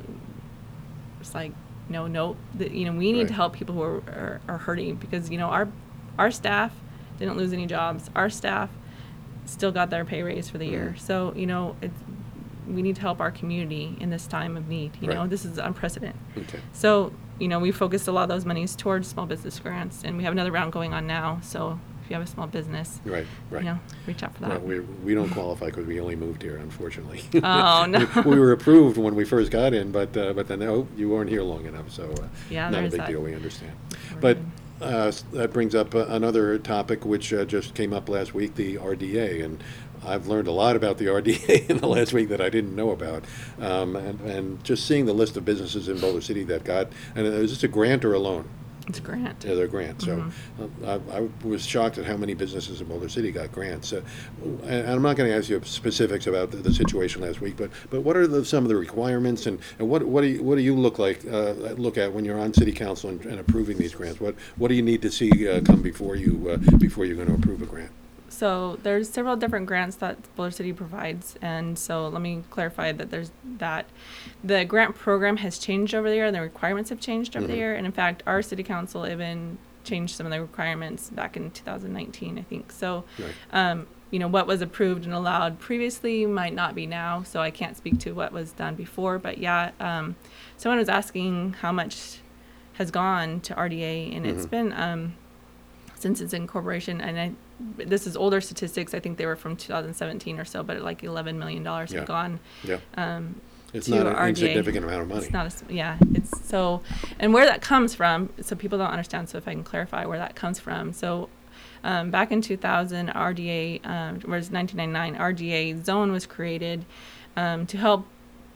Speaker 2: was like, no, no, that, you know, we need
Speaker 1: Right.
Speaker 2: to help people who are, are, are hurting, because, you know, our our staff didn't lose any jobs. Our staff still got their pay raise for the year.
Speaker 1: Mhm.
Speaker 2: So, you know, it's, we need to help our community in this time of need. You know,
Speaker 1: Right.
Speaker 2: this is unprecedented.
Speaker 1: Okay.
Speaker 2: So, you know, we focused a lot of those monies towards small business grants, and we have another round going on now. So if you have a small business,
Speaker 1: Right, right.
Speaker 2: you know, reach out for
Speaker 1: Well,
Speaker 2: that.
Speaker 1: we, we don't qualify because we only moved here, unfortunately.
Speaker 2: Oh, no.
Speaker 1: We we were approved when we first got in, but, uh, but then, oh, you weren't here long enough, so, uh,
Speaker 2: Yeah,
Speaker 1: not a
Speaker 2: there's
Speaker 1: big
Speaker 2: that.
Speaker 1: deal, we understand.
Speaker 2: We're
Speaker 1: But,
Speaker 2: good.
Speaker 1: uh, s- that brings up uh, another topic which, uh, just came up last week, the R D A, and I've learned a lot about the R D A in the last week that I didn't know about. Um, and, and just seeing the list of businesses in Boulder City that got, and is this a grant or a loan?
Speaker 2: It's a grant.
Speaker 1: Yeah, they're grants. So
Speaker 2: Mm-hmm.
Speaker 1: uh, I, I was shocked at how many businesses in Boulder City got grants. Uh, and, and I'm not going to ask you specifics about the, the situation last week, but but what are the, some of the requirements, and, and what what do you, what do you look like uh, look at when you're on city council and, and approving these grants? What what do you need to see uh, come before you uh, before you're going to approve a grant?
Speaker 2: So there's several different grants that Boulder City provides, and so let me clarify that there's that the grant program has changed over the year, and the requirements have changed over the
Speaker 1: Mhm.
Speaker 2: year, and in fact, our city council even changed some of the requirements back in two thousand nineteen, I think. So,
Speaker 1: Right.
Speaker 2: um, you know, what was approved and allowed previously might not be now, so I can't speak to what was done before. But yeah, um, someone was asking how much has gone to R D A, and it's
Speaker 1: Mhm.
Speaker 2: been um, since its incorporation, and I, this is older statistics. I think they were from two thousand seventeen or so, but like eleven million dollars
Speaker 1: Yeah.
Speaker 2: have gone.
Speaker 1: Yeah,
Speaker 2: Um,
Speaker 1: it's
Speaker 2: to
Speaker 1: not an
Speaker 2: R D A.
Speaker 1: insignificant amount of money.
Speaker 2: It's not a, s- yeah, it's so, and where that comes from, so people don't understand, so if I can clarify where that comes from. So um, back in two thousand, R D A, um, whereas nineteen ninety-nine, R D A zone was created um, to help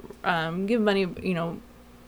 Speaker 2: um, give money, you know,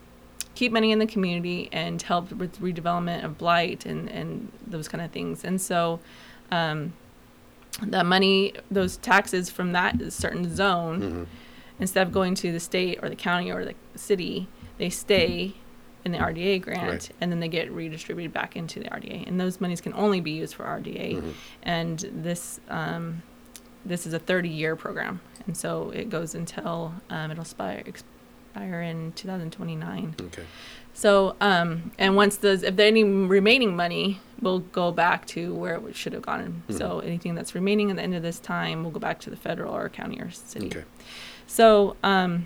Speaker 2: keep money in the community and help with redevelopment of blight and, and those kind of things. And so um, that money, those taxes from that certain zone,
Speaker 1: Mhm.
Speaker 2: instead of going to the state or the county or the city, they stay in the R D A grant,
Speaker 1: Right.
Speaker 2: and then they get redistributed back into the R D A. And those monies can only be used for R D A.
Speaker 1: Mhm.
Speaker 2: And this um, this is a thirty-year program, and so it goes until um, it'll expire, expire in two thousand twenty-nine.
Speaker 1: Okay.
Speaker 2: So, um, and once those, if there any remaining money, will go back to where it should have gone.
Speaker 1: Mhm.
Speaker 2: So anything that's remaining at the end of this time will go back to the federal or county or city.
Speaker 1: Okay.
Speaker 2: So, um,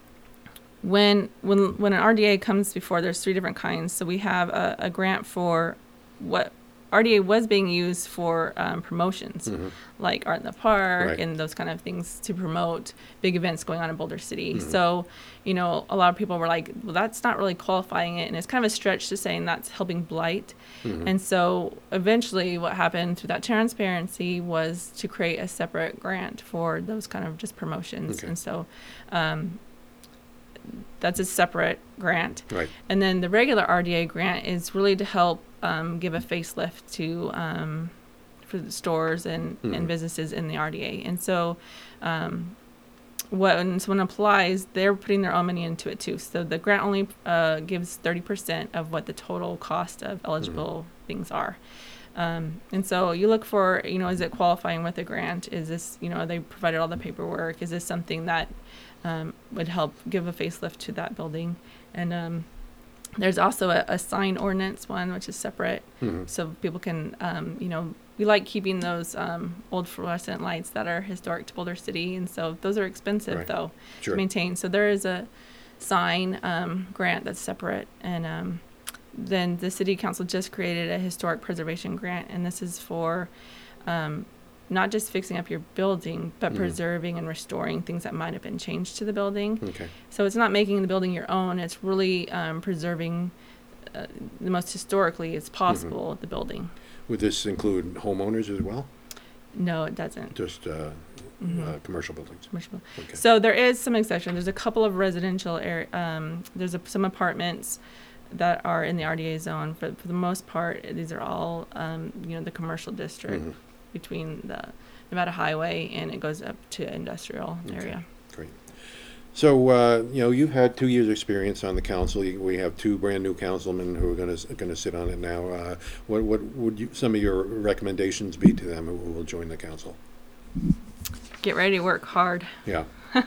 Speaker 2: when when when an R D A comes before, there's three different kinds. So we have a, a grant for what R D A was being used for um, promotions,
Speaker 1: Mhm.
Speaker 2: like Art in the Park
Speaker 1: Right.
Speaker 2: and those kind of things to promote big events going on in Boulder City.
Speaker 1: Mhm.
Speaker 2: So, you know, a lot of people were like, well, that's not really qualifying it. And it's kind of a stretch to saying that's helping blight.
Speaker 1: Mhm.
Speaker 2: And so eventually what happened through that transparency was to create a separate grant for those kind of just promotions.
Speaker 1: Okay.
Speaker 2: And so um, that's a separate grant.
Speaker 1: Right.
Speaker 2: And then the regular R D A grant is really to help um, give a facelift to um, for the stores and,
Speaker 1: Mhm.
Speaker 2: and businesses in the R D A. And so um, when someone applies, they're putting their own money into it too. So the grant only uh, gives thirty percent of what the total cost of eligible things are. Um, and so you look for, you know, is it qualifying with a grant? Is this, you know, they provided all the paperwork? Is this something that um, would help give a facelift to that building? And um, there's also a, a sign ordinance one, which is separate.
Speaker 1: Mhm.
Speaker 2: So people can, um, you know, we like keeping those um, old fluorescent lights that are historic to Boulder City. And so those are expensive,
Speaker 1: Right.
Speaker 2: though,
Speaker 1: Sure.
Speaker 2: to maintain. So there is a sign um, grant that's separate. And um, then the city council just created a historic preservation grant, and this is for um, not just fixing up your building, but
Speaker 1: Mm-hmm.
Speaker 2: preserving and restoring things that might have been changed to the building.
Speaker 1: Okay.
Speaker 2: So it's not making the building your own, it's really um, preserving uh, the most historically as possible the building.
Speaker 1: Would this include homeowners as well?
Speaker 2: No, it doesn't.
Speaker 1: Just uh,
Speaker 2: Mhm.
Speaker 1: uh, commercial buildings?
Speaker 2: Commercial.
Speaker 1: Okay.
Speaker 2: So there is some exception. There's a couple of residential area. Um, there's a, some apartments that are in the R D A zone, but for the most part, these are all um, you know the commercial district
Speaker 1: Mhm.
Speaker 2: between the Nevada Highway and it goes up to industrial
Speaker 1: Okay.
Speaker 2: area.
Speaker 1: Great. So, uh, you know, you've had two years' experience on the council. You- We have two brand-new councilmen who are going to going to sit on it now. Uh, what what would you, some of your recommendations be to them who will join the council?
Speaker 2: Get ready to work hard
Speaker 1: Yeah.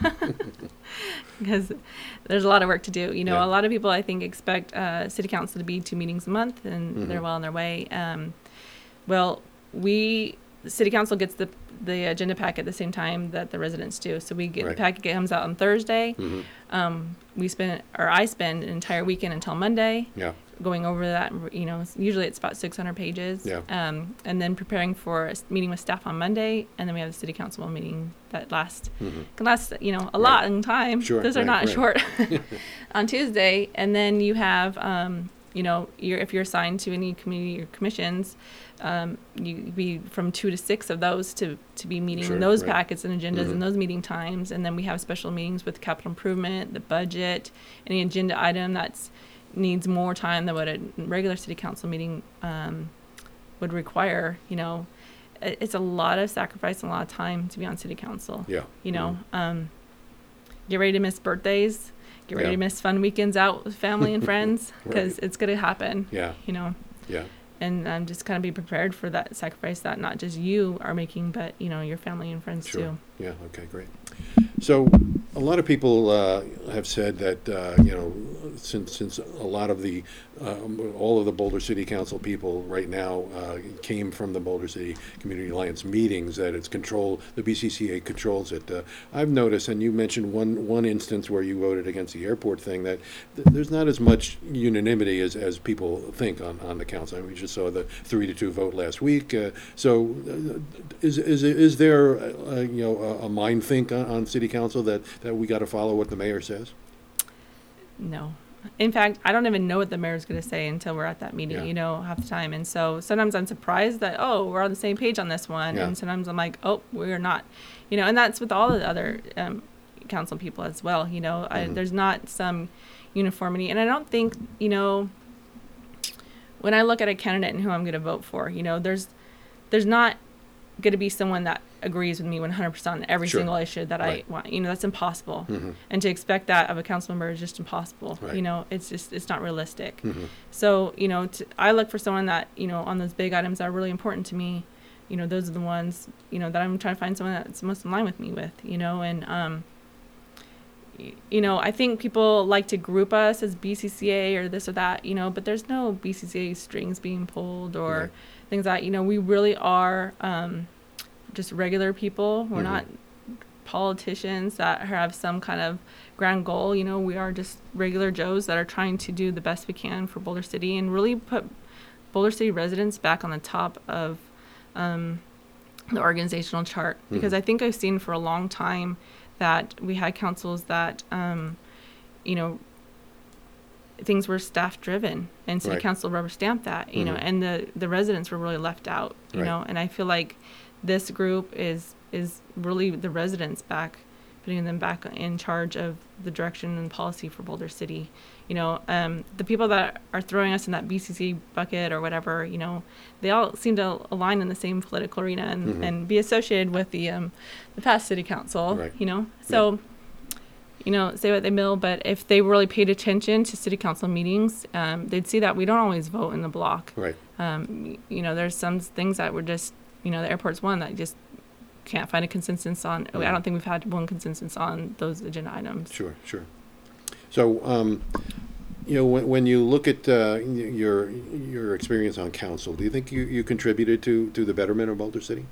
Speaker 2: because there's a lot of work to do. You know,
Speaker 1: Yeah.
Speaker 2: a lot of people I think expect uh, city council to be two meetings a month, and
Speaker 1: Mhm.
Speaker 2: they're well on their way. Um, well, we city council gets the the agenda packet at the same time that the residents do. So we get
Speaker 1: Right.
Speaker 2: the packet comes out on Thursday.
Speaker 1: Hmm.
Speaker 2: Um, we spend or I spend an entire weekend until Monday
Speaker 1: Yeah.
Speaker 2: going over that. You know, usually it's about six hundred pages.
Speaker 1: Yeah.
Speaker 2: Um, and then preparing for a s- meeting with staff on Monday, and then we have the city council meeting that lasts
Speaker 1: Hmm.
Speaker 2: can last you know a
Speaker 1: Right.
Speaker 2: long time.
Speaker 1: Sure,
Speaker 2: Those are
Speaker 1: right,
Speaker 2: not
Speaker 1: right.
Speaker 2: short on Tuesday, and then you have um, you know you're, if you're assigned to any committee or commissions, um, you be from two to six of those to to be meeting
Speaker 1: Sure,
Speaker 2: those
Speaker 1: right.
Speaker 2: packets and agendas
Speaker 1: Mhm.
Speaker 2: and those meeting times, and then we have special meetings with capital improvement, the budget, any agenda item that's needs more time than what a regular city council meeting um, would require. You know, it- it's a lot of sacrifice and a lot of time to be on city council.
Speaker 1: Yeah.
Speaker 2: You know, um, get ready to miss birthdays. Get ready
Speaker 1: Yeah.
Speaker 2: to miss fun weekends out with family and friends because
Speaker 1: Right.
Speaker 2: it's going to happen.
Speaker 1: Yeah.
Speaker 2: You know,
Speaker 1: Yeah.
Speaker 2: and um, just kind of be prepared for that sacrifice that not just you are making, but you know your family and friends
Speaker 1: Sure.
Speaker 2: too.
Speaker 1: Yeah. Okay. Great. So, a lot of people uh, have said that uh, you know, since since a lot of the um, all of the Boulder City Council people right now uh, came from the Boulder City Community Alliance meetings, that it's control the B C C A controls it. Uh, I've noticed, and you mentioned one one instance where you voted against the airport thing, that th- there's not as much unanimity as, as people think on, on the council. I mean, we just saw the three to two vote last week. Uh, so, uh, is is is there uh, you know a, a mind think on, on City Council that that we got to follow what the mayor says?
Speaker 2: No. In fact, I don't even know what the mayor's going to say until we're at that meeting,
Speaker 1: Yeah.
Speaker 2: you know, half the time. And so sometimes I'm surprised that, oh, we're on the same page on this one.
Speaker 1: Yeah.
Speaker 2: And sometimes I'm like, oh, we're not. You know, and that's with all the other um, council people as well. You know, I,
Speaker 1: Mhm.
Speaker 2: there's not some uniformity. And I don't think, you know, when I look at a candidate and who I'm going to vote for, you know, there's there's not going to be someone that agrees with me one hundred percent on every
Speaker 1: Sure.
Speaker 2: single issue that
Speaker 1: Right.
Speaker 2: I want. You know, that's impossible.
Speaker 1: Mm-hmm.
Speaker 2: And to expect that of a council member is just impossible.
Speaker 1: Right.
Speaker 2: You know, it's just it's not realistic.
Speaker 1: Mm-hmm.
Speaker 2: So, you know, to, I look for someone that, you know, on those big items that are really important to me, you know, those are the ones, you know, that I'm trying to find someone that's most in line with me with, you know, and, um, y- you know, I think people like to group us as B C C A or this or that, you know, but there's no B C C A strings being pulled or
Speaker 1: Right.
Speaker 2: things that, you know, we really are, um, just regular people. We're
Speaker 1: Mhm.
Speaker 2: not politicians that have some kind of grand goal. You know, we are just regular Joes that are trying to do the best we can for Boulder City and really put Boulder City residents back on the top of um, the organizational chart. Because
Speaker 1: Mhm.
Speaker 2: I think I've seen for a long time that we had councils that, um, you know, things were staff driven and city
Speaker 1: Right.
Speaker 2: council rubber stamped that, you know,
Speaker 1: Mhm.
Speaker 2: and the, the residents were really left out, you
Speaker 1: Right.
Speaker 2: know, and I feel like this group is is really the residents back, putting them back in charge of the direction and policy for Boulder City. You know, um, the people that are throwing us in that B C C bucket or whatever, you know, they all seem to align in the same political arena and,
Speaker 1: Mhm.
Speaker 2: and be associated with the um, the past city council.
Speaker 1: Right.
Speaker 2: You know, so. You know, say what they will, but if they really paid attention to city council meetings, um, they'd see that we don't always vote in the block.
Speaker 1: Right.
Speaker 2: Um, y- you know, there's some things that were just, you know, the airport's one that just can't find a consensus on. I
Speaker 1: Mhm.
Speaker 2: don't think we've had one consensus on those agenda items.
Speaker 1: Sure, sure. So, um, you know, when, when you look at uh, y- your your experience on council, do you think you, you contributed to, to the betterment of Boulder City?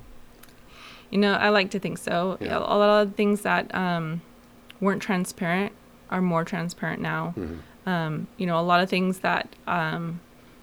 Speaker 2: You know, I like to think so.
Speaker 1: Yeah.
Speaker 2: A, a lot of things that um, weren't transparent are more transparent now.
Speaker 1: Mhm.
Speaker 2: Um, you know, a lot of things that um,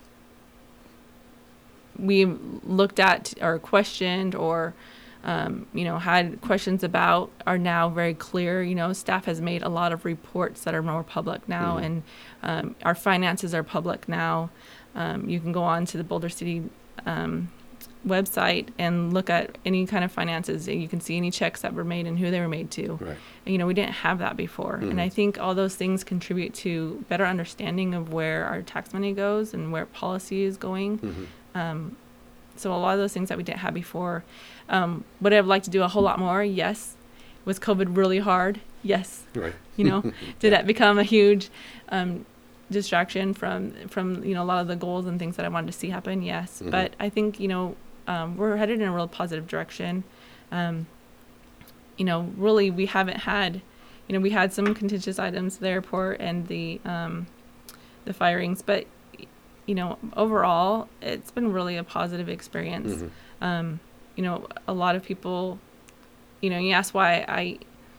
Speaker 2: we looked at or questioned or, um, you know, had questions about are now very clear. You know, staff has made a lot of reports that are more public now,
Speaker 1: Mhm.
Speaker 2: and um, our finances are public now. Um, you can go on to the Boulder City um, website and look at any kind of finances, and you can see any checks that were made and who they were made to.
Speaker 1: Right.
Speaker 2: And, you know, we didn't have that before.
Speaker 1: Mhm.
Speaker 2: And I think all those things contribute to better understanding of where our tax money goes and where policy is going.
Speaker 1: Mhm.
Speaker 2: Um, so a lot of those things that we didn't have before. Um, would I have liked to do a whole lot more? Yes. Was COVID really hard? Yes.
Speaker 1: Right.
Speaker 2: You know, did that become a huge um, distraction from, from, you know, a lot of the goals and things that I wanted to see happen? Yes.
Speaker 1: Mhm.
Speaker 2: But I think, you know, um, we're headed in a real positive direction. Um, you know, really, we haven't had, you know, we had some contentious items, the airport and the, um, the firings, but, you know, overall, it's been really a positive experience.
Speaker 1: Mhm.
Speaker 2: Um, you know, a lot of people, you know, you ask why I,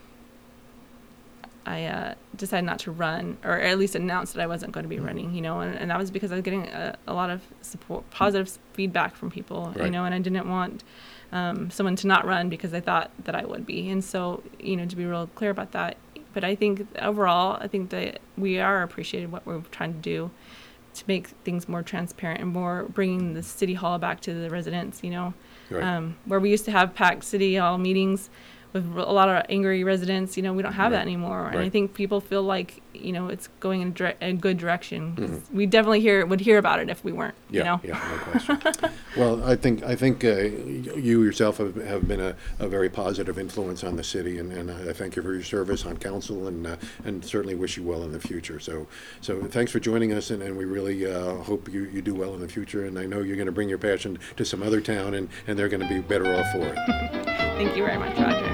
Speaker 2: I uh, decided not to run, or at least announced that I wasn't going to be running, you know, and, and that was because I was getting a, a lot of support, positive feedback from people,
Speaker 1: Right.
Speaker 2: you know, and I didn't want um, someone to not run because I thought that I would be. And so, you know, to be real clear about that. But I think overall, I think that we are appreciated what we're trying to do to make things more transparent and more bringing the city hall back to the residents, you know,
Speaker 1: Right.
Speaker 2: um, where we used to have packed city hall meetings with a lot of angry residents, you know, we don't have
Speaker 1: Right.
Speaker 2: that anymore. And I
Speaker 1: Right.
Speaker 2: think people feel like, you know, it's going in a, dire- a good direction. 'Cause
Speaker 1: Mhm.
Speaker 2: we definitely hear would hear about it if we weren't,
Speaker 1: Yeah,
Speaker 2: you know.
Speaker 1: yeah, no question. Well, I think I think uh, you yourself have, have been a, a very positive influence on the city, and, and I thank you for your service on council, and uh, and certainly wish you well in the future. So so thanks for joining us, and, and we really uh, hope you, you do well in the future. And I know you're going to bring your passion to some other town, and, and they're going to be better off for it.
Speaker 2: Thank you very much, Roger.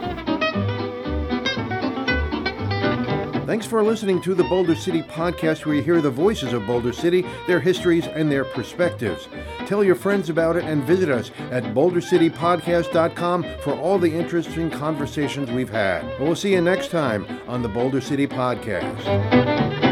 Speaker 3: Thanks for listening to the Boulder City Podcast, where you hear the voices of Boulder City, their histories, and their perspectives. Tell your friends about it and visit us at boulder city podcast dot com for all the interesting conversations we've had. We'll see you next time on the Boulder City Podcast.